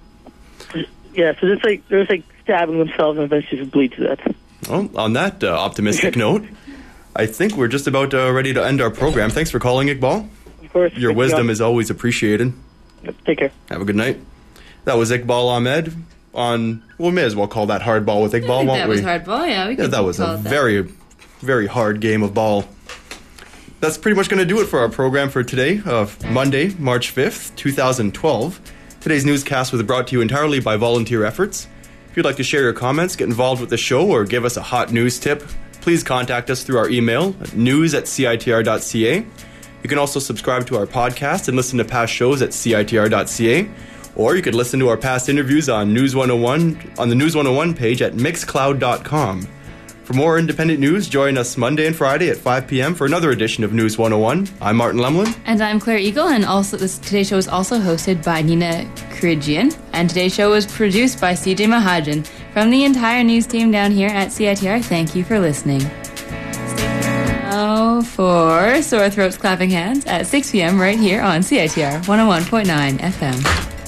Yeah, so it's like, they're just, like, stabbing themselves and eventually just bleed to death. Well, on that uh, optimistic note, I think we're just about uh, ready to end our program. Thanks for calling, Iqbal. Of course. Your wisdom is always appreciated. Take care. Have a good night. That was Iqbal Ahmed on, well, we may as well call that hardball with Iqbal, won't that we? was hardball, yeah. We Yeah, could that was call a it that. very, very hard game of ball. that's pretty much going to do it for our program for today, of Monday, March fifth, twenty twelve. Today's newscast was brought to you entirely by volunteer efforts. If you'd like to share your comments, get involved with the show, or give us a hot news tip, please contact us through our email, news at C I T R dot C A. You can also subscribe to our podcast and listen to past shows at C I T R dot C A. Or you could listen to our past interviews on News one oh one on the News one oh one page at mixcloud dot com. For more independent news, join us Monday and Friday at five p.m. for another edition of News one oh one. I'm Martin Lemlin. And I'm Claire Eagle, and also this today's show is also hosted by Nina Kirigian. And today's show was produced by C J Mahajan. From the entire news team down here at C I T R, thank you for listening. Now for Sore Throats Clapping Hands at six p.m. right here on C I T R one oh one point nine F M.